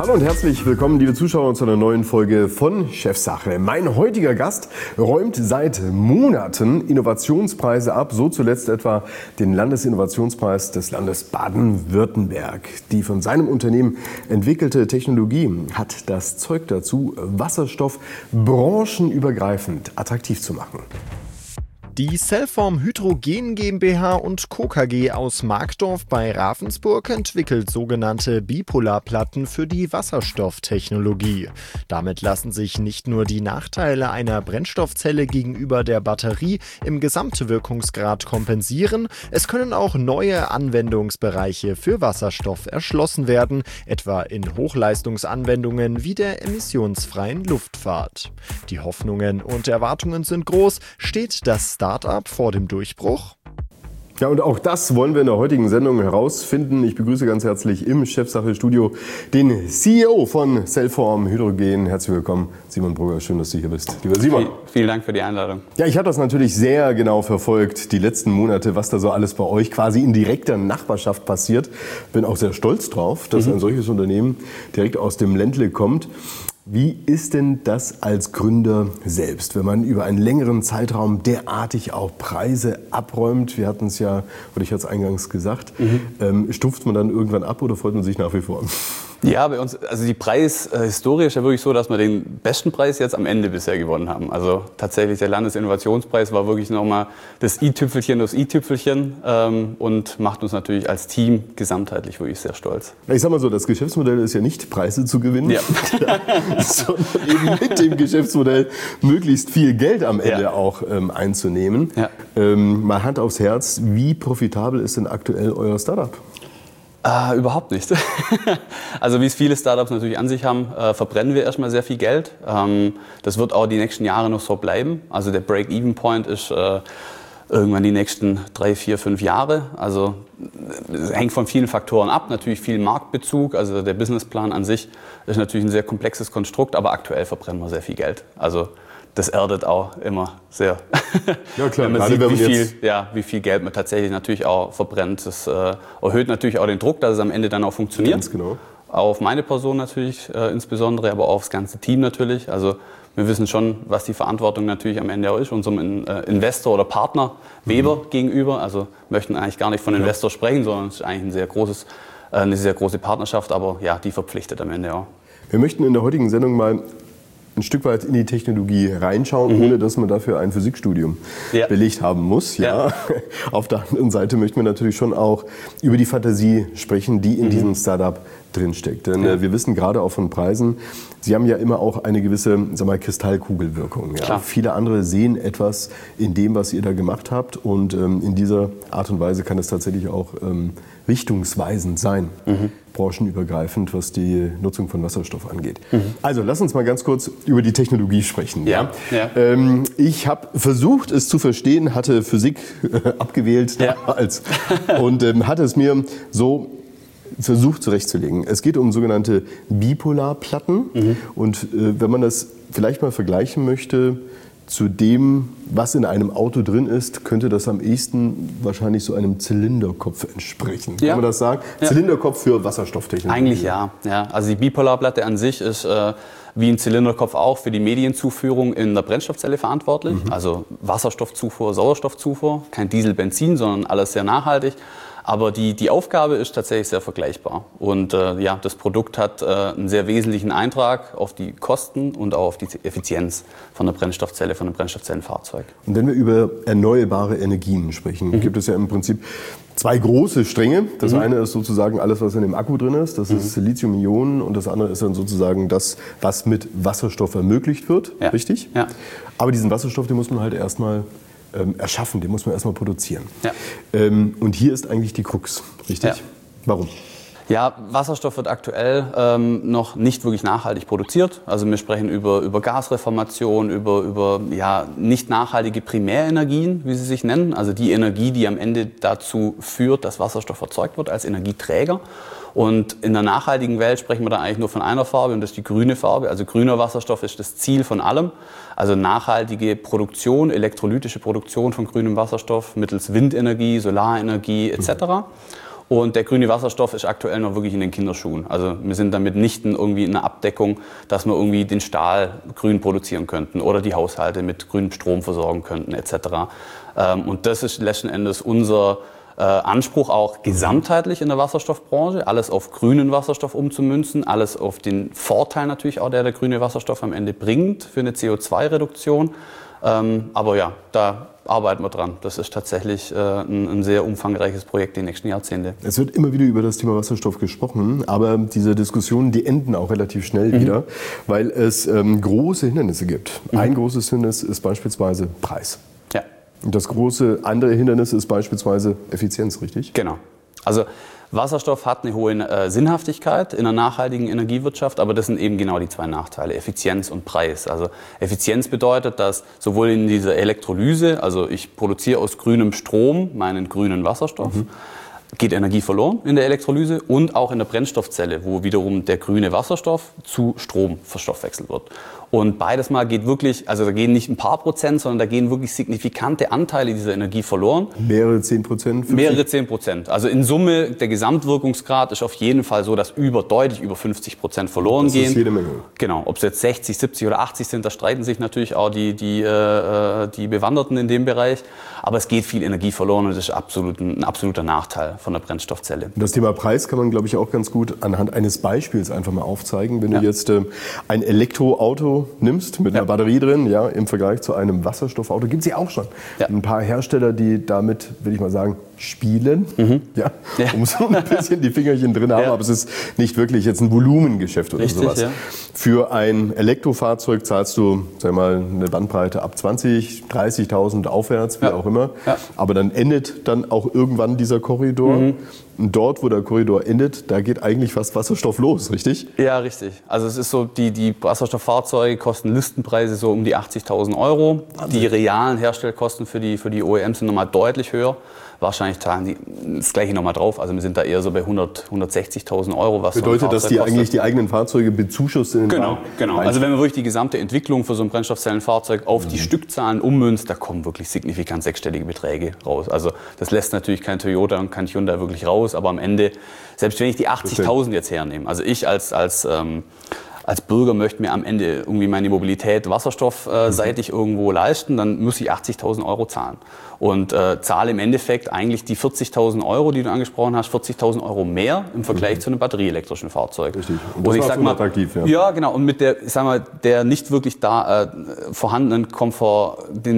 Hallo und herzlich willkommen, liebe Zuschauer, zu einer neuen Folge von Chefsache. Mein heutiger Gast räumt seit Monaten Innovationspreise ab, so zuletzt etwa den Landesinnovationspreis des Landes Baden-Württemberg. Die von seinem Unternehmen entwickelte Technologie hat das Zeug dazu, Wasserstoff branchenübergreifend attraktiv zu machen. Die Cellform Hydrogen GmbH und Co. KG aus Markdorf bei Ravensburg entwickelt sogenannte Bipolarplatten für die Wasserstofftechnologie. Damit lassen sich nicht nur die Nachteile einer Brennstoffzelle gegenüber der Batterie im Gesamtwirkungsgrad kompensieren, es können auch neue Anwendungsbereiche für Wasserstoff erschlossen werden, etwa in Hochleistungsanwendungen wie der emissionsfreien Luftfahrt. Die Hoffnungen und Erwartungen sind groß, steht das Startup vor dem Durchbruch? Ja, und auch das wollen wir in der heutigen Sendung herausfinden. Ich begrüße ganz herzlich im Chefsache-Studio den CEO von Cellform Hydrogen. Herzlich willkommen, Simon Brugger. Schön, dass du hier bist. Lieber Simon. Vielen Dank für die Einladung. Ja, ich habe das natürlich sehr genau verfolgt, die letzten Monate, was da so alles bei euch quasi in direkter Nachbarschaft passiert. Bin auch sehr stolz drauf, dass ein solches Unternehmen direkt aus dem Ländle kommt. Wie ist denn das als Gründer selbst, wenn man über einen längeren Zeitraum derartig auch Preise abräumt? Wir hatten es ja, oder ich hatte es eingangs gesagt, stumpft man dann irgendwann ab oder freut man sich nach wie vor? Ja, bei uns, also die Preishistorie ist ja wirklich so, dass wir den besten Preis jetzt am Ende bisher gewonnen haben. Also tatsächlich der Landesinnovationspreis war wirklich nochmal das i-Tüpfelchen, und macht uns natürlich als Team gesamtheitlich wirklich sehr stolz. Ich sag mal so, das Geschäftsmodell ist ja nicht, Preise zu gewinnen, ja. sondern eben mit dem Geschäftsmodell möglichst viel Geld am Ende auch einzunehmen. Ja. Mal Hand aufs Herz, wie profitabel ist denn aktuell euer Startup? Überhaupt nicht. Also wie es viele Startups natürlich an sich haben, verbrennen wir erstmal sehr viel Geld. Das wird auch die nächsten Jahre noch so bleiben. Also der Break-Even-Point ist irgendwann die nächsten 3, 4, 5 Jahre. Also es hängt von vielen Faktoren ab. Natürlich viel Marktbezug. Also der Businessplan an sich ist natürlich ein sehr komplexes Konstrukt, aber aktuell verbrennen wir sehr viel Geld. Also das erdet auch immer sehr. Ja klar, wenn man sieht, wie viel Geld man tatsächlich natürlich auch verbrennt. Das erhöht natürlich auch den Druck, dass es am Ende dann auch funktioniert. Ganz genau. Auch auf meine Person natürlich insbesondere, aber auch aufs ganze Team natürlich. Also wir wissen schon, was die Verantwortung natürlich am Ende auch ist, unserem Investor oder Partner Weber gegenüber. Also möchten eigentlich gar nicht von Investor sprechen, sondern es ist eigentlich eine sehr große Partnerschaft, aber ja, die verpflichtet am Ende auch. Wir möchten in der heutigen Sendung mal ein Stück weit in die Technologie reinschauen, ohne dass man dafür ein Physikstudium belegt haben muss. Ja. Auf der anderen Seite möchten wir natürlich schon auch über die Fantasie sprechen, die in diesem Startup drinsteckt. Denn wir wissen gerade auch von Preisen, sie haben ja immer auch eine gewisse, Kristallkugelwirkung. Ja. Viele andere sehen etwas in dem, was ihr da gemacht habt, und in dieser Art und Weise kann es tatsächlich auch richtungsweisend sein. Branchenübergreifend, was die Nutzung von Wasserstoff angeht. Also lass uns mal ganz kurz über die Technologie sprechen. Ja. Ich habe versucht, es zu verstehen, hatte Physik abgewählt damals und hatte es mir so versucht zurechtzulegen. Es geht um sogenannte Bipolarplatten und wenn man das vielleicht mal vergleichen möchte zu dem, was in einem Auto drin ist, könnte das am ehesten wahrscheinlich so einem Zylinderkopf entsprechen. Kann man das sagen? Ja. Zylinderkopf für Wasserstofftechnologie. Eigentlich ja. Also die Bipolarplatte an sich ist wie ein Zylinderkopf auch für die Medienzuführung in der Brennstoffzelle verantwortlich. Also Wasserstoffzufuhr, Sauerstoffzufuhr, kein Diesel, Benzin, sondern alles sehr nachhaltig. Aber die Aufgabe ist tatsächlich sehr vergleichbar. Und das Produkt hat einen sehr wesentlichen Eintrag auf die Kosten und auch auf die Effizienz von der Brennstoffzelle, von einem Brennstoffzellenfahrzeug. Und wenn wir über erneuerbare Energien sprechen, gibt es ja im Prinzip zwei große Stränge. Das eine ist sozusagen alles, was in dem Akku drin ist. Das ist Lithium-Ionen, und das andere ist dann sozusagen das, was mit Wasserstoff ermöglicht wird. Ja. Richtig? Ja. Aber diesen Wasserstoff, den muss man halt erstmal erschaffen, den muss man erstmal produzieren. Ja. Und hier ist eigentlich die Krux, richtig? Ja. Warum? Ja, Wasserstoff wird aktuell noch nicht wirklich nachhaltig produziert. Also wir sprechen über Gasreformation, über nicht nachhaltige Primärenergien, wie sie sich nennen. Also die Energie, die am Ende dazu führt, dass Wasserstoff erzeugt wird als Energieträger. Und in der nachhaltigen Welt sprechen wir da eigentlich nur von einer Farbe, und das ist die grüne Farbe. Also grüner Wasserstoff ist das Ziel von allem. Also nachhaltige Produktion, elektrolytische Produktion von grünem Wasserstoff mittels Windenergie, Solarenergie etc. Und der grüne Wasserstoff ist aktuell noch wirklich in den Kinderschuhen. Also wir sind damit nicht irgendwie in einer Abdeckung, dass wir irgendwie den Stahl grün produzieren könnten oder die Haushalte mit grünem Strom versorgen könnten etc. Und das ist letzten Endes unser Anspruch auch gesamtheitlich in der Wasserstoffbranche, alles auf grünen Wasserstoff umzumünzen, alles auf den Vorteil natürlich auch, der grüne Wasserstoff am Ende bringt für eine CO2-Reduktion. Aber ja, da arbeiten wir dran. Das ist tatsächlich ein sehr umfangreiches Projekt die nächsten Jahrzehnte. Es wird immer wieder über das Thema Wasserstoff gesprochen, aber diese Diskussionen, die enden auch relativ schnell wieder, weil es große Hindernisse gibt. Ein großes Hindernis ist beispielsweise Preis. Ja. Und das große andere Hindernis ist beispielsweise Effizienz, richtig? Genau. Also Wasserstoff hat eine hohe Sinnhaftigkeit in einer nachhaltigen Energiewirtschaft, aber das sind eben genau die zwei Nachteile, Effizienz und Preis. Also Effizienz bedeutet, dass sowohl in dieser Elektrolyse, also ich produziere aus grünem Strom meinen grünen Wasserstoff, geht Energie verloren in der Elektrolyse und auch in der Brennstoffzelle, wo wiederum der grüne Wasserstoff zu Strom verstoffwechselt wird. Und beides mal geht wirklich, also da gehen nicht ein paar Prozent, sondern da gehen wirklich signifikante Anteile dieser Energie verloren. Mehrere 10%? Mehrere 10%. Also in Summe, der Gesamtwirkungsgrad ist auf jeden Fall so, dass deutlich über 50% verloren gehen. Das ist jede Menge. Genau. Ob es jetzt 60, 70 oder 80 sind, da streiten sich natürlich auch die Bewanderten in dem Bereich. Aber es geht viel Energie verloren und das ist ein absoluter Nachteil von der Brennstoffzelle. Das Thema Preis kann man, glaube ich, auch ganz gut anhand eines Beispiels einfach mal aufzeigen. Wenn du jetzt ein Elektroauto nimmst mit einer Batterie drin, ja, im Vergleich zu einem Wasserstoffauto, gibt es ja auch schon ein paar Hersteller, die damit, will ich mal sagen, spielen, um so ein bisschen die Fingerchen drin haben, aber es ist nicht wirklich jetzt ein Volumengeschäft oder sowas. Ja. Für ein Elektrofahrzeug zahlst du, sag mal, eine Bandbreite ab 20.000, 30.000 aufwärts, wie auch immer. Ja. Aber dann endet dann auch irgendwann dieser Korridor. Und dort, wo der Korridor endet, da geht eigentlich fast Wasserstoff los, richtig? Ja, richtig. Also es ist so, die Wasserstofffahrzeuge kosten Listenpreise so um die 80.000 €. Wahnsinn. Die realen Herstellkosten für die OEMs sind nochmal deutlich höher. Wahrscheinlich zahlen die das Gleiche nochmal drauf. Also wir sind da eher so bei 160.000 €. Was bedeutet, so dass die eigentlich die eigenen Fahrzeuge bezuschussen? Genau. Also wenn man wirklich die gesamte Entwicklung für so ein Brennstoffzellenfahrzeug auf die Stückzahlen ummünzt, da kommen wirklich signifikant sechsstellige Beträge raus. Also das lässt natürlich kein Toyota und kein Hyundai wirklich raus, aber am Ende, selbst wenn ich die 80.000 jetzt hernehme, also ich als Bürger möchte mir am Ende irgendwie meine Mobilität wasserstoffseitig irgendwo leisten, dann muss ich 80.000 € zahlen. Und zahle im Endeffekt eigentlich die 40.000 €, die du angesprochen hast, 40.000 € mehr im Vergleich zu einem batterieelektrischen Fahrzeug. Richtig. Und das ist attraktiv, ja. Ja, genau. Und mit der nicht wirklich vorhandenen Komfort,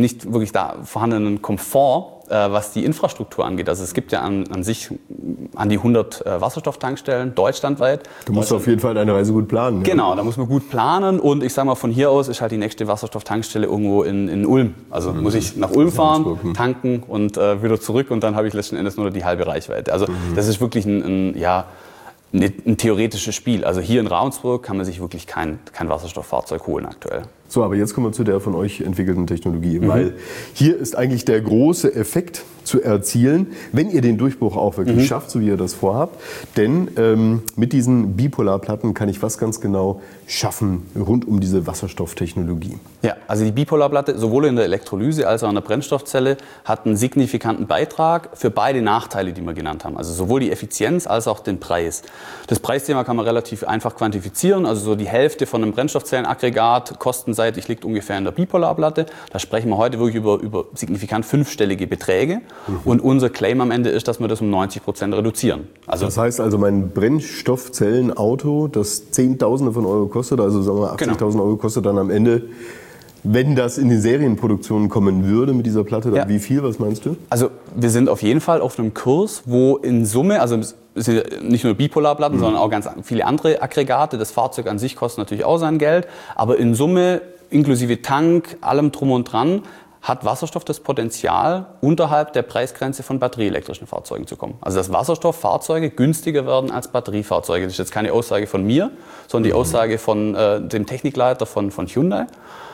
was die Infrastruktur angeht. Also es gibt ja an sich an die 100 Wasserstofftankstellen deutschlandweit. Du musst auf jeden Fall deine Reise gut planen. Ja. Genau, da muss man gut planen und ich sage mal, von hier aus ist halt die nächste Wasserstofftankstelle irgendwo in Ulm. Also muss ich nach Ulm fahren, tanken und wieder zurück und dann habe ich letzten Endes nur die halbe Reichweite. Also das ist wirklich ein theoretisches Spiel. Also hier in Ravensburg kann man sich wirklich kein Wasserstofffahrzeug holen aktuell. So, aber jetzt kommen wir zu der von euch entwickelten Technologie, weil hier ist eigentlich der große Effekt zu erzielen, wenn ihr den Durchbruch auch wirklich schafft, so wie ihr das vorhabt. Denn mit diesen Bipolarplatten kann ich was ganz genau schaffen rund um diese Wasserstofftechnologie. Ja, also die Bipolarplatte sowohl in der Elektrolyse als auch in der Brennstoffzelle hat einen signifikanten Beitrag für beide Nachteile, die wir genannt haben. Also sowohl die Effizienz als auch den Preis. Das Preisthema kann man relativ einfach quantifizieren. Also so die Hälfte von einem Brennstoffzellenaggregat kostenseitig liegt ungefähr in der Bipolarplatte. Da sprechen wir heute wirklich über signifikant fünfstellige Beträge. Und unser Claim am Ende ist, dass wir das um 90% reduzieren. Also das heißt also, mein Brennstoffzellenauto, das Zehntausende von Euro kostet, also sagen wir 80.000 € kostet dann am Ende, wenn das in die Serienproduktion kommen würde mit dieser Platte, dann wie viel, was meinst du? Also wir sind auf jeden Fall auf einem Kurs, wo in Summe, also es sind nicht nur Bipolarplatten, sondern auch ganz viele andere Aggregate. Das Fahrzeug an sich kostet natürlich auch sein Geld, aber in Summe, inklusive Tank, allem drum und dran, hat Wasserstoff das Potenzial, unterhalb der Preisgrenze von batterieelektrischen Fahrzeugen zu kommen. Also dass Wasserstofffahrzeuge günstiger werden als Batteriefahrzeuge. Das ist jetzt keine Aussage von mir, sondern die Aussage von dem Technikleiter von Hyundai.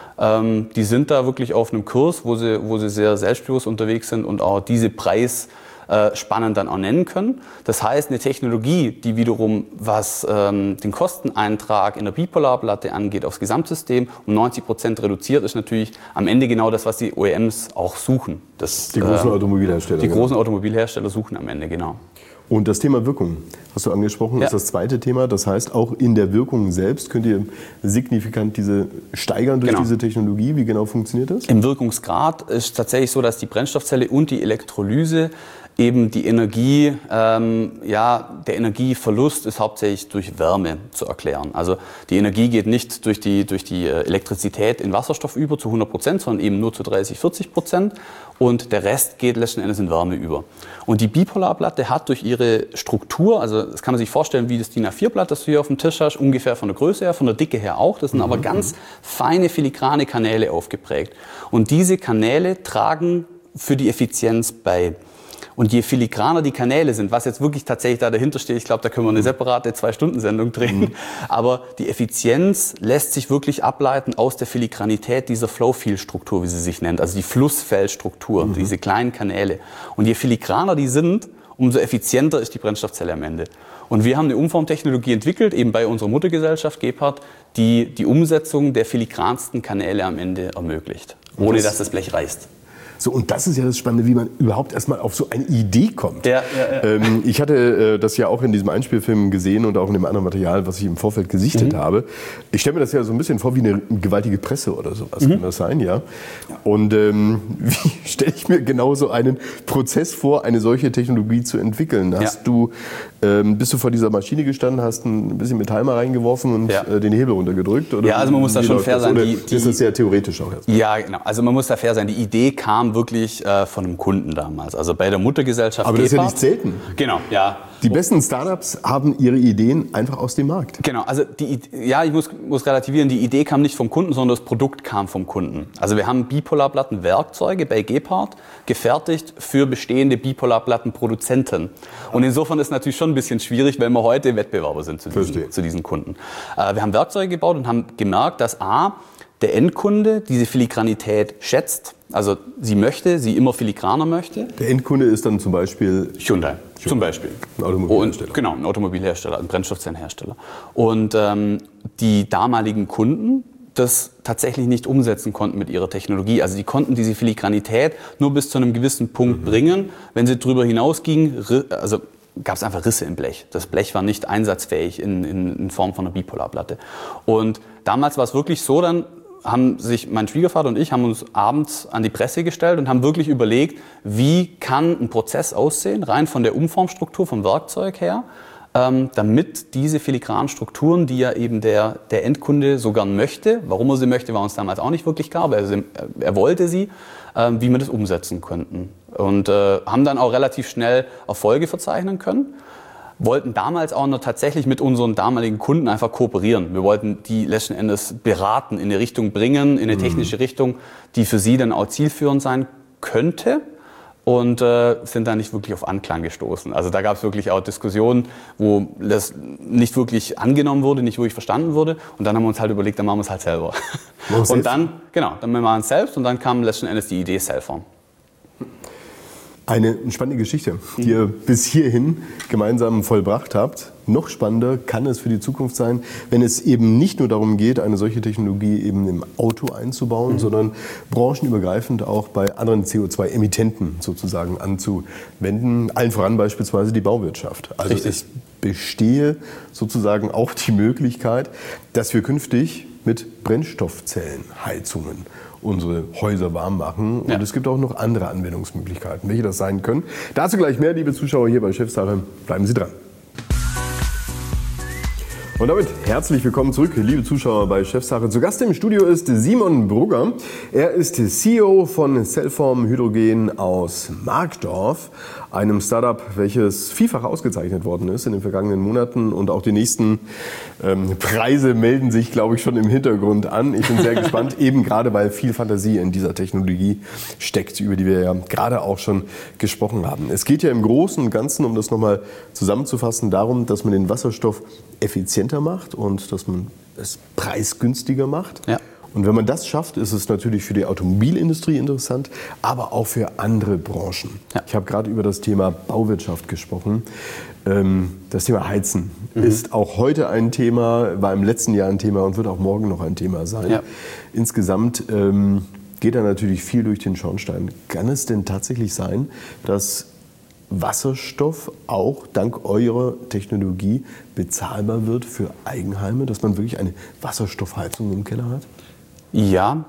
Die sind da wirklich auf einem Kurs, wo sie sehr selbstbewusst unterwegs sind und auch diese Preisspannen dann auch nennen können. Das heißt, eine Technologie, die wiederum, was den Kosteneintrag in der Bipolarplatte angeht, aufs Gesamtsystem um 90% reduziert, ist natürlich am Ende genau das, was die OEMs auch suchen. Die großen Automobilhersteller. Die großen Automobilhersteller suchen am Ende, genau. Und das Thema Wirkung hast du angesprochen, ist das zweite Thema. Das heißt, auch in der Wirkung selbst könnt ihr signifikant diese steigern durch diese Technologie. Wie genau funktioniert das? Im Wirkungsgrad ist tatsächlich so, dass die Brennstoffzelle und die Elektrolyse eben die Energie, der Energieverlust ist hauptsächlich durch Wärme zu erklären. Also die Energie geht nicht durch die Elektrizität in Wasserstoff über zu 100%, sondern eben nur zu 30-40%. Und der Rest geht letzten Endes in Wärme über. Und die Bipolarplatte hat durch ihre Struktur, also das kann man sich vorstellen wie das DIN A4-Blatt, das du hier auf dem Tisch hast, ungefähr von der Größe her, von der Dicke her auch. Das sind aber ganz feine filigrane Kanäle aufgeprägt. Und diese Kanäle tragen für die Effizienz bei. Und je filigraner die Kanäle sind, was jetzt wirklich tatsächlich da dahinter steht, ich glaube, da können wir eine separate 2-Stunden-Sendung drehen, aber die Effizienz lässt sich wirklich ableiten aus der Filigranität dieser Flow-Field-Struktur, wie sie sich nennt, also die Flussfeldstruktur, diese kleinen Kanäle. Und je filigraner die sind, umso effizienter ist die Brennstoffzelle am Ende. Und wir haben eine Umformtechnologie entwickelt, eben bei unserer Muttergesellschaft Gebhardt, die die Umsetzung der filigransten Kanäle am Ende ermöglicht, ohne dass das Blech reißt. So, und das ist ja das Spannende, wie man überhaupt erstmal auf so eine Idee kommt. Ich hatte das ja auch in diesem Einspielfilm gesehen und auch in dem anderen Material, was ich im Vorfeld gesichtet habe. Ich stelle mir das ja so ein bisschen vor wie eine gewaltige Presse oder sowas. Kann das sein, ja? Und wie stelle ich mir genau so einen Prozess vor, eine solche Technologie zu entwickeln? Bist du vor dieser Maschine gestanden, hast ein bisschen Metall mal reingeworfen und den Hebel runtergedrückt? Oder also man muss da schon fair sein. Ist das sehr theoretisch auch erstmal? Ja, genau. Also man muss da fair sein. Die Idee kam wirklich von einem Kunden damals. Also bei der Muttergesellschaft Aber das ist ja nicht selten. Genau, ja. Die besten Startups haben ihre Ideen einfach aus dem Markt. Genau, also ich muss relativieren, die Idee kam nicht vom Kunden, sondern das Produkt kam vom Kunden. Also wir haben Bipolarplattenwerkzeuge bei Gebhardt gefertigt für bestehende Bipolarplattenproduzenten. Und insofern ist es natürlich schon ein bisschen schwierig, weil wir heute Wettbewerber sind zu diesen Kunden. Wir haben Werkzeuge gebaut und haben gemerkt, dass der Endkunde diese Filigranität schätzt. Also sie immer filigraner möchte. Der Endkunde ist dann zum Beispiel Hyundai. Zum Beispiel. Ein Automobilhersteller. Genau, ein Automobilhersteller, ein Brennstoffzellenhersteller. Und die damaligen Kunden das tatsächlich nicht umsetzen konnten mit ihrer Technologie. Also die konnten diese Filigranität nur bis zu einem gewissen Punkt bringen. Wenn sie darüber hinausgingen, gab es einfach Risse im Blech. Das Blech war nicht einsatzfähig in Form von einer Bipolarplatte. Und damals war es wirklich so, dann haben sich mein Schwiegervater und ich haben uns abends an die Presse gestellt und haben wirklich überlegt, wie kann ein Prozess aussehen, rein von der Umformstruktur vom Werkzeug her, damit diese filigranen Strukturen, die ja eben der Endkunde so gern möchte, warum er sie möchte, war uns damals auch nicht wirklich klar, aber er wollte sie, wie wir das umsetzen könnten. Und haben dann auch relativ schnell Erfolge verzeichnen können. Wollten damals auch noch tatsächlich mit unseren damaligen Kunden einfach kooperieren. Wir wollten die letzten Endes beraten, in eine Richtung bringen, in eine technische Richtung, die für sie dann auch zielführend sein könnte, und sind da nicht wirklich auf Anklang gestoßen. Also da gab es wirklich auch Diskussionen, wo das nicht wirklich angenommen wurde, nicht wirklich verstanden wurde, und dann haben wir uns halt überlegt, dann machen wir es halt selber. Und dann machen wir es selbst, und dann kam letzten Endes die Idee Cellform. Eine spannende Geschichte, die ihr bis hierhin gemeinsam vollbracht habt. Noch spannender kann es für die Zukunft sein, wenn es eben nicht nur darum geht, eine solche Technologie eben im Auto einzubauen, sondern branchenübergreifend auch bei anderen CO2-Emittenten sozusagen anzuwenden. Allen voran beispielsweise die Bauwirtschaft. Also es bestehe sozusagen auch die Möglichkeit, dass wir künftig mit Brennstoffzellenheizungen unsere Häuser warm machen. Und es gibt auch noch andere Anwendungsmöglichkeiten, welche das sein können. Dazu gleich mehr, liebe Zuschauer, hier bei Chefsache. Bleiben Sie dran. Und damit herzlich willkommen zurück, liebe Zuschauer bei Chefsache. Zu Gast im Studio ist Simon Brugger. Er ist CEO von Cellform Hydrogen aus Markdorf, einem Startup, welches vielfach ausgezeichnet worden ist in den vergangenen Monaten. Und auch die nächsten Preise melden sich, glaube ich, schon im Hintergrund an. Ich bin sehr gespannt, eben gerade weil viel Fantasie in dieser Technologie steckt, über die wir ja gerade auch schon gesprochen haben. Es geht ja im Großen und Ganzen, um das nochmal zusammenzufassen, darum, dass man den Wasserstoff effizienter macht und dass man es preisgünstiger macht. Ja. Und wenn man das schafft, ist es natürlich für die Automobilindustrie interessant, aber auch für andere Branchen. Ja. Ich habe gerade über das Thema Bauwirtschaft gesprochen. Das Thema Heizen ist auch heute ein Thema, war im letzten Jahr ein Thema und wird auch morgen noch ein Thema sein. Ja. Insgesamt geht da natürlich viel durch den Schornstein. Kann es denn tatsächlich sein, dass Wasserstoff auch dank eurer Technologie bezahlbar wird für Eigenheime, dass man wirklich eine Wasserstoffheizung im Keller hat? Ja,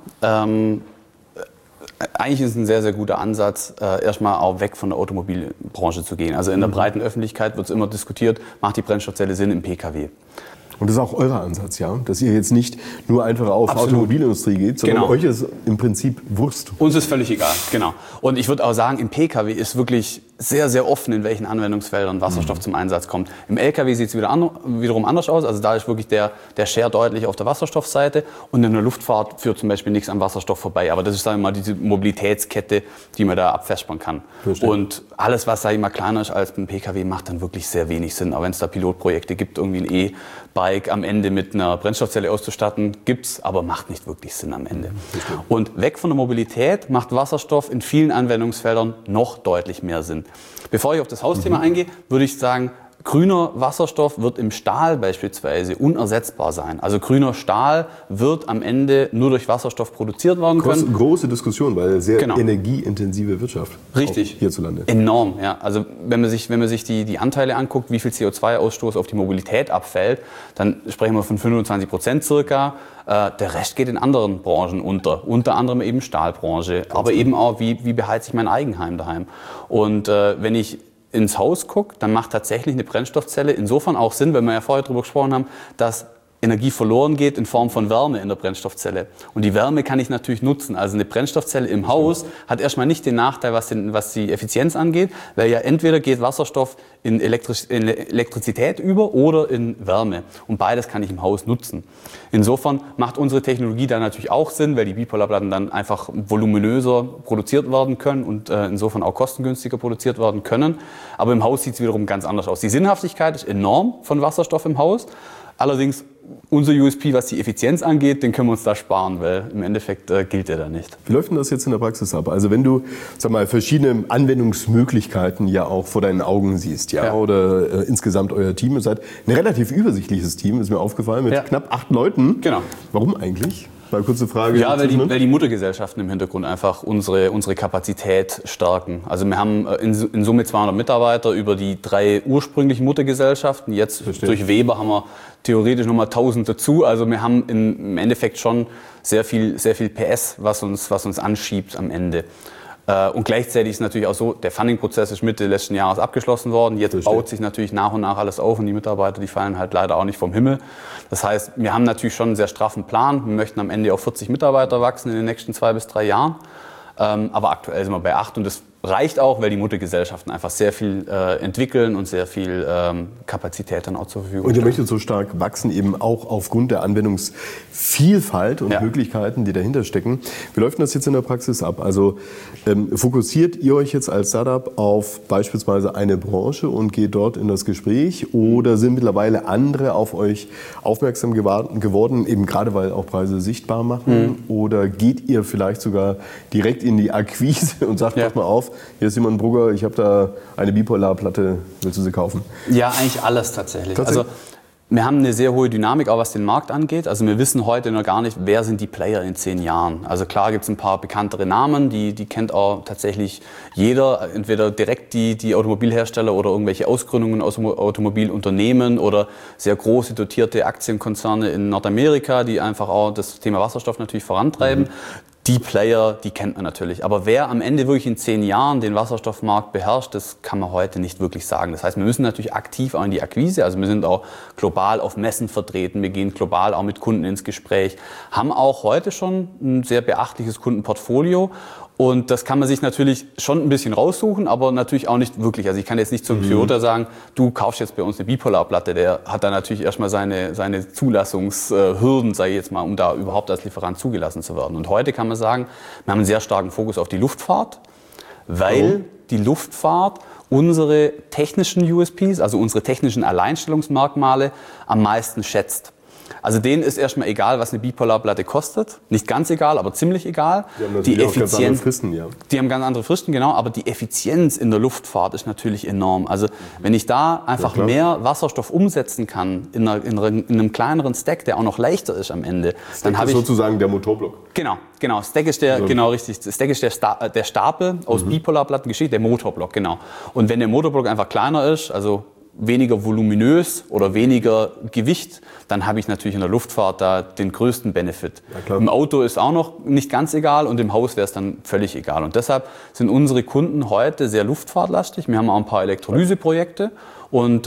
eigentlich ist es ein sehr, sehr guter Ansatz, erstmal auch weg von der Automobilbranche zu gehen. Also in der breiten Öffentlichkeit wird es immer diskutiert, macht die Brennstoffzelle Sinn im Pkw? Und das ist auch euer Ansatz, ja? Dass ihr jetzt nicht nur einfach auf Automobilindustrie geht, sondern euch ist im Prinzip Wurst. Uns ist völlig egal, genau. Und ich würde auch sagen, im Pkw ist wirklich sehr, sehr offen, in welchen Anwendungsfeldern Wasserstoff zum Einsatz kommt. Im Lkw sieht es wiederum anders aus. Also da ist wirklich der Share deutlich auf der Wasserstoffseite. Und in der Luftfahrt führt zum Beispiel nichts am Wasserstoff vorbei. Aber das ist, sagen wir mal, diese Mobilitätskette, die man da abfespern kann. Verstehe. Und alles, was, sage ich mal, kleiner ist als ein Pkw, macht dann wirklich sehr wenig Sinn. Auch wenn es da Pilotprojekte gibt, irgendwie ein E-Bike am Ende mit einer Brennstoffzelle auszustatten, gibt's, aber macht nicht wirklich Sinn am Ende. Verstehe. Und weg von der Mobilität macht Wasserstoff in vielen Anwendungsfeldern noch deutlich mehr Sinn. Bevor ich auf das Hausthema eingehe, würde ich sagen, grüner Wasserstoff wird im Stahl beispielsweise unersetzbar sein. Also grüner Stahl wird am Ende nur durch Wasserstoff produziert werden können. Große Diskussion, weil sehr energieintensive Wirtschaft. Richtig. Hierzulande. Enorm, ja. Also wenn man sich die Anteile anguckt, wie viel CO2-Ausstoß auf die Mobilität abfällt, dann sprechen wir von 25% circa. Der Rest geht in anderen Branchen unter anderem eben Stahlbranche, aber eben auch, wie beheize ich mein Eigenheim daheim. Und wenn ich ins Haus gucke, dann macht tatsächlich eine Brennstoffzelle insofern auch Sinn, weil wir ja vorher darüber gesprochen haben, dass Energie verloren geht in Form von Wärme in der Brennstoffzelle. Und die Wärme kann ich natürlich nutzen. Also eine Brennstoffzelle im Haus hat erstmal nicht den Nachteil, was die Effizienz angeht, weil ja entweder geht Wasserstoff in Elektrizität über oder in Wärme. Und beides kann ich im Haus nutzen. Insofern macht unsere Technologie da natürlich auch Sinn, weil die Bipolarplatten dann einfach voluminöser produziert werden können und insofern auch kostengünstiger produziert werden können. Aber im Haus sieht es wiederum ganz anders aus. Die Sinnhaftigkeit ist enorm von Wasserstoff im Haus. Allerdings unser USP, was die Effizienz angeht, den können wir uns da sparen, weil im Endeffekt gilt der da nicht. Wie läuft denn das jetzt in der Praxis ab? Also wenn du, sag mal, verschiedene Anwendungsmöglichkeiten ja auch vor deinen Augen siehst, ja, oder insgesamt euer Team, ihr seid ein relativ übersichtliches Team, ist mir aufgefallen, mit knapp 8 Leuten. Genau. Warum eigentlich? Mal kurze Frage. Ja, weil die Muttergesellschaften im Hintergrund einfach unsere Kapazität stärken. Also wir haben in Summe 200 Mitarbeiter über die 3 ursprünglichen Muttergesellschaften. Jetzt durch Weber haben wir theoretisch nochmal 1000 dazu. Also wir haben im Endeffekt schon sehr viel PS, was uns anschiebt am Ende. Und gleichzeitig ist natürlich auch so, der Funding-Prozess ist Mitte letzten Jahres abgeschlossen worden. Jetzt baut sich natürlich nach und nach alles auf und die Mitarbeiter, die fallen halt leider auch nicht vom Himmel. Das heißt, wir haben natürlich schon einen sehr straffen Plan. Wir möchten am Ende auf 40 Mitarbeiter wachsen in den nächsten 2 bis 3 Jahren. Aber aktuell sind wir bei 8 und das reicht auch, weil die Muttergesellschaften einfach sehr viel entwickeln und sehr viel Kapazität dann auch zur Verfügung stellen. Und ihr möchtet so stark wachsen, eben auch aufgrund der Anwendungsvielfalt und Möglichkeiten, die dahinter stecken. Wie läuft denn das jetzt in der Praxis ab? Also fokussiert ihr euch jetzt als Startup auf beispielsweise eine Branche und geht dort in das Gespräch oder sind mittlerweile andere auf euch aufmerksam geworden, eben gerade weil auch Preise sichtbar machen? Oder geht ihr vielleicht sogar direkt in die Akquise und sagt, pass mal auf, hier ist Simon Brugger, ich habe da eine Bipolarplatte, willst du sie kaufen? Ja, eigentlich alles tatsächlich. Also wir haben eine sehr hohe Dynamik, auch was den Markt angeht. Also wir wissen heute noch gar nicht, wer sind die Player in 10 Jahren. Also klar gibt es ein paar bekanntere Namen, die kennt auch tatsächlich jeder. Entweder direkt die Automobilhersteller oder irgendwelche Ausgründungen aus Automobilunternehmen oder sehr große dotierte Aktienkonzerne in Nordamerika, die einfach auch das Thema Wasserstoff natürlich vorantreiben. Die Player, die kennt man natürlich. Aber wer am Ende wirklich in 10 Jahren den Wasserstoffmarkt beherrscht, das kann man heute nicht wirklich sagen. Das heißt, wir müssen natürlich aktiv auch in die Akquise, also wir sind auch global auf Messen vertreten, wir gehen global auch mit Kunden ins Gespräch, haben auch heute schon ein sehr beachtliches Kundenportfolio. Und das kann man sich natürlich schon ein bisschen raussuchen, aber natürlich auch nicht wirklich. Also ich kann jetzt nicht zum Toyota sagen, du kaufst jetzt bei uns eine Bipolarplatte. Der hat da natürlich erstmal seine Zulassungshürden, sage ich jetzt mal, um da überhaupt als Lieferant zugelassen zu werden. Und heute kann man sagen, wir haben einen sehr starken Fokus auf die Luftfahrt, weil die Luftfahrt unsere technischen USPs, also unsere technischen Alleinstellungsmerkmale am meisten schätzt. Also denen ist erstmal egal, was eine Bipolarplatte kostet. Nicht ganz egal, aber ziemlich egal. Die haben ganz andere Fristen, ja. Die haben ganz andere Fristen, genau. Aber die Effizienz in der Luftfahrt ist natürlich enorm. Also wenn ich da einfach mehr Wasserstoff umsetzen kann in einem kleineren Stack, der auch noch leichter ist am Ende, dann habe ich sozusagen der Motorblock. Genau. Stack ist Stack ist der Stapel aus Bipolarplatten geschickt, der Motorblock, genau. Und wenn der Motorblock einfach kleiner ist, also weniger voluminös oder weniger Gewicht, dann habe ich natürlich in der Luftfahrt da den größten Benefit. Ja, im Auto ist auch noch nicht ganz egal und im Haus wäre es dann völlig egal. Und deshalb sind unsere Kunden heute sehr luftfahrtlastig. Wir haben auch ein paar Elektrolyseprojekte und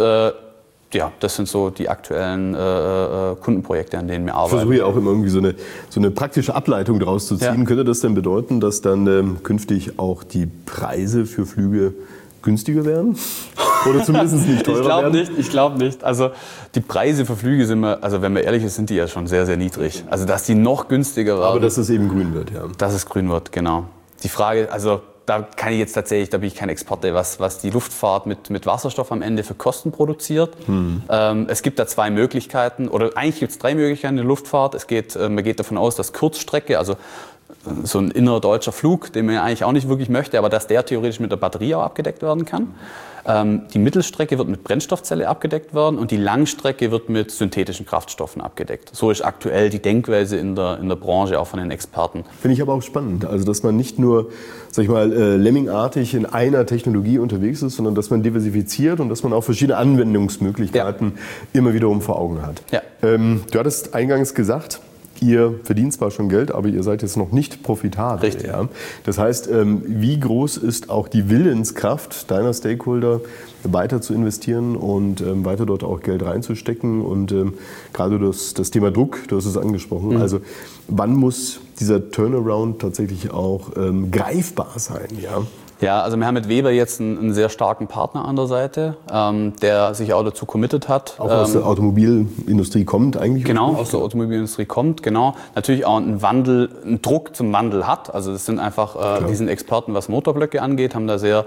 das sind so die aktuellen Kundenprojekte, an denen wir arbeiten. Ich versuche ja auch immer irgendwie so eine praktische Ableitung daraus zu ziehen. Ja. Könnte das denn bedeuten, dass dann künftig auch die Preise für Flüge günstiger werden? Oder zumindest nicht teurer werden? Ich glaube nicht. Also die Preise für Flüge sind wenn wir ehrlich sind, sind die ja schon sehr, sehr niedrig. Also dass die noch günstiger werden. Aber dass es eben grün wird, ja. Dass es grün wird, genau. Die Frage, also da kann ich jetzt tatsächlich, da bin ich kein Experte, was die Luftfahrt mit Wasserstoff am Ende für Kosten produziert. Es gibt da zwei Möglichkeiten, oder eigentlich gibt es drei Möglichkeiten in der Luftfahrt. Man geht davon aus, dass Kurzstrecke, also so ein innerdeutscher Flug, den man ja eigentlich auch nicht wirklich möchte, aber dass der theoretisch mit der Batterie auch abgedeckt werden kann. Die Mittelstrecke wird mit Brennstoffzelle abgedeckt werden und die Langstrecke wird mit synthetischen Kraftstoffen abgedeckt. So ist aktuell die Denkweise in der Branche, auch von den Experten. Finde ich aber auch spannend, also dass man nicht nur, sag ich mal, lemmingartig in einer Technologie unterwegs ist, sondern dass man diversifiziert und dass man auch verschiedene Anwendungsmöglichkeiten immer wiederum vor Augen hat. Ja. Du hattest eingangs gesagt, ihr verdient zwar schon Geld, aber ihr seid jetzt noch nicht profitabel. Richtig. Ja? Das heißt, wie groß ist auch die Willenskraft deiner Stakeholder, weiter zu investieren und weiter dort auch Geld reinzustecken? Und gerade das Thema Druck, du hast es angesprochen. Also wann muss dieser Turnaround tatsächlich auch greifbar sein? Ja? Ja, also wir haben mit Weber jetzt einen sehr starken Partner an der Seite, der sich auch dazu committed hat. Auch aus der Automobilindustrie kommt eigentlich? Genau, aus der Automobilindustrie kommt, genau. Natürlich auch einen Druck zum Wandel hat. Also das sind einfach, die sind Experten, was Motorblöcke angeht, haben da sehr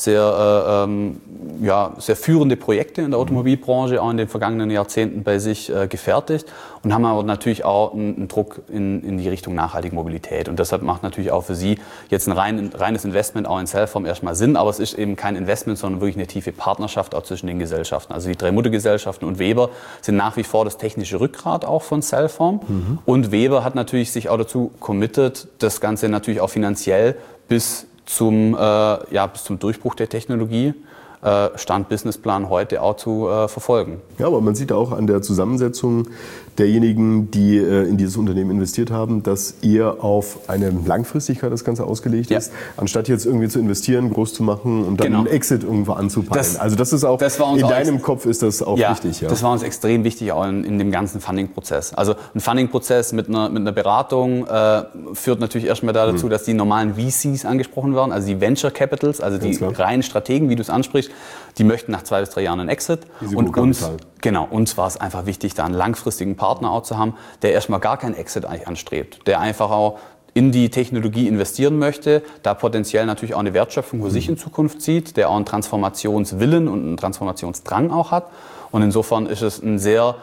führende Projekte in der Automobilbranche auch in den vergangenen Jahrzehnten bei sich gefertigt und haben aber natürlich auch einen Druck in die Richtung nachhaltige Mobilität. Und deshalb macht natürlich auch für Sie jetzt ein reines Investment auch in Cellform erstmal Sinn, aber es ist eben kein Investment, sondern wirklich eine tiefe Partnerschaft auch zwischen den Gesellschaften. Also die drei Muttergesellschaften und Weber sind nach wie vor das technische Rückgrat auch von Cellform. Und Weber hat natürlich sich auch dazu committed, das Ganze natürlich auch finanziell bis zum Durchbruch der Technologie, Stand Businessplan heute auch zu verfolgen. Ja, aber man sieht auch an der Zusammensetzung derjenigen, die in dieses Unternehmen investiert haben, dass eher auf eine Langfristigkeit das Ganze ausgelegt ist, anstatt jetzt irgendwie zu investieren, groß zu machen und dann einen Exit irgendwo anzupeilen. Also das ist auch, in deinem Kopf ist das auch wichtig. Ja, das war uns extrem wichtig auch in dem ganzen Funding-Prozess. Also ein Funding-Prozess mit einer Beratung führt natürlich erstmal dazu, dass die normalen VCs angesprochen werden, also die Venture Capitals, also die reinen Strategen, wie du es ansprichst, die möchten nach 2 bis 3 Jahren einen Exit. Und uns war es einfach wichtig, da einen langfristigen Partner auch zu haben, der erstmal gar keinen Exit eigentlich anstrebt, der einfach auch in die Technologie investieren möchte, da potenziell natürlich auch eine Wertschöpfung für sich in Zukunft sieht, der auch einen Transformationswillen und einen Transformationsdrang auch hat. Und insofern ist es ein sehr,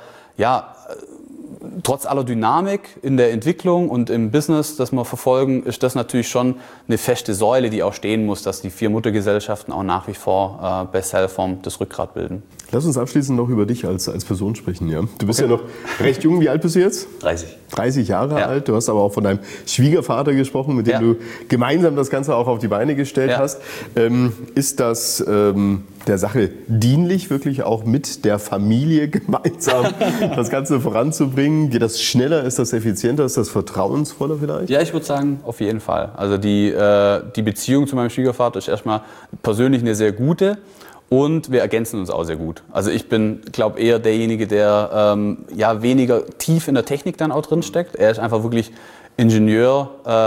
trotz aller Dynamik in der Entwicklung und im Business, das wir verfolgen, ist das natürlich schon eine feste Säule, die auch stehen muss, dass die 4 Muttergesellschaften auch nach wie vor bei Cellform das Rückgrat bilden. Lass uns abschließend noch über dich als Person sprechen. Ja? Du bist ja noch recht jung. Wie alt bist du jetzt? 30. 30 Jahre alt. Du hast aber auch von deinem Schwiegervater gesprochen, mit dem du gemeinsam das Ganze auch auf die Beine gestellt hast. Ist das der Sache dienlich, wirklich auch mit der Familie gemeinsam das Ganze voranzubringen? Geht das schneller? Ist das effizienter? Ist das vertrauensvoller vielleicht? Ja, ich würde sagen, auf jeden Fall. Also die Beziehung zu meinem Schwiegervater ist erstmal persönlich eine sehr gute. Und wir ergänzen uns auch sehr gut. Also ich bin, glaube eher derjenige, der weniger tief in der Technik dann auch drin steckt. Er ist einfach wirklich Ingenieur,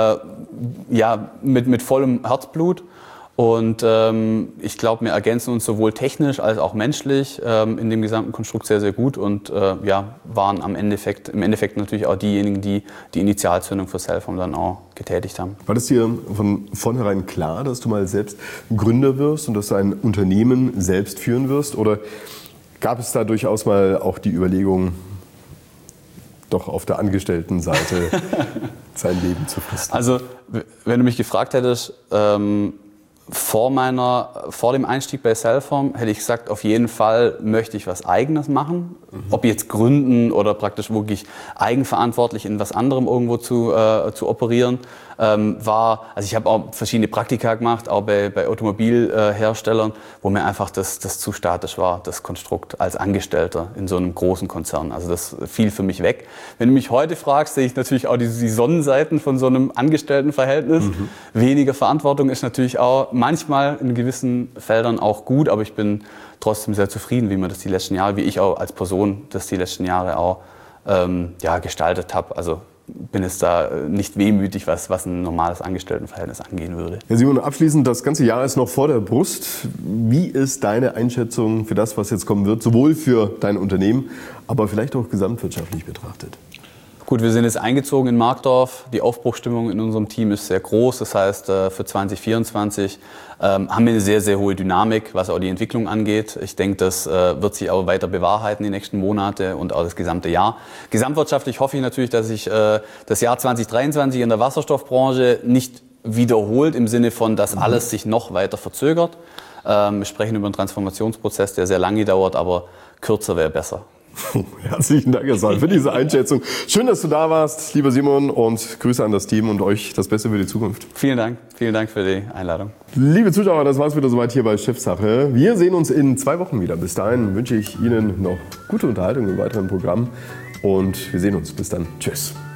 mit vollem Herzblut. Und ich glaube, wir ergänzen uns sowohl technisch als auch menschlich in dem gesamten Konstrukt sehr, sehr gut und waren im Endeffekt natürlich auch diejenigen, die die Initialzündung für Cellform dann auch getätigt haben. War das dir von vornherein klar, dass du mal selbst Gründer wirst und dass du ein Unternehmen selbst führen wirst? Oder gab es da durchaus mal auch die Überlegung, doch auf der Angestelltenseite sein Leben zu fristen? Also, wenn du mich gefragt hättest, vor dem Einstieg bei Cellform hätte ich gesagt, auf jeden Fall möchte ich was Eigenes machen. Ob jetzt gründen oder praktisch wirklich eigenverantwortlich in was anderem irgendwo zu operieren. Also ich habe auch verschiedene Praktika gemacht, auch bei Automobilherstellern, wo mir einfach das zu statisch war, das Konstrukt als Angestellter in so einem großen Konzern. Also das fiel für mich weg. Wenn du mich heute fragst, sehe ich natürlich auch die Sonnenseiten von so einem Angestelltenverhältnis. Weniger Verantwortung ist natürlich auch manchmal in gewissen Feldern auch gut, aber ich bin trotzdem sehr zufrieden, wie ich auch als Person das die letzten Jahre auch gestaltet habe. Also bin jetzt da nicht wehmütig, was ein normales Angestelltenverhältnis angehen würde. Ja, Simon, abschließend, das ganze Jahr ist noch vor der Brust. Wie ist deine Einschätzung für das, was jetzt kommen wird, sowohl für dein Unternehmen, aber vielleicht auch gesamtwirtschaftlich betrachtet? Gut, wir sind jetzt eingezogen in Markdorf. Die Aufbruchstimmung in unserem Team ist sehr groß. Das heißt, für 2024 haben wir eine sehr, sehr hohe Dynamik, was auch die Entwicklung angeht. Ich denke, das wird sich auch weiter bewahrheiten die nächsten Monate und auch das gesamte Jahr. Gesamtwirtschaftlich hoffe ich natürlich, dass sich das Jahr 2023 in der Wasserstoffbranche nicht wiederholt, im Sinne von, dass alles sich noch weiter verzögert. Wir sprechen über einen Transformationsprozess, der sehr lange dauert, aber kürzer wäre besser. Herzlichen Dank, Herr Saal, für diese Einschätzung. Schön, dass du da warst, lieber Simon, und Grüße an das Team und euch das Beste für die Zukunft. Vielen Dank für die Einladung. Liebe Zuschauer, das war's wieder soweit hier bei Chefsache. Wir sehen uns in 2 Wochen wieder. Bis dahin wünsche ich Ihnen noch gute Unterhaltung im weiteren Programm und wir sehen uns. Bis dann. Tschüss.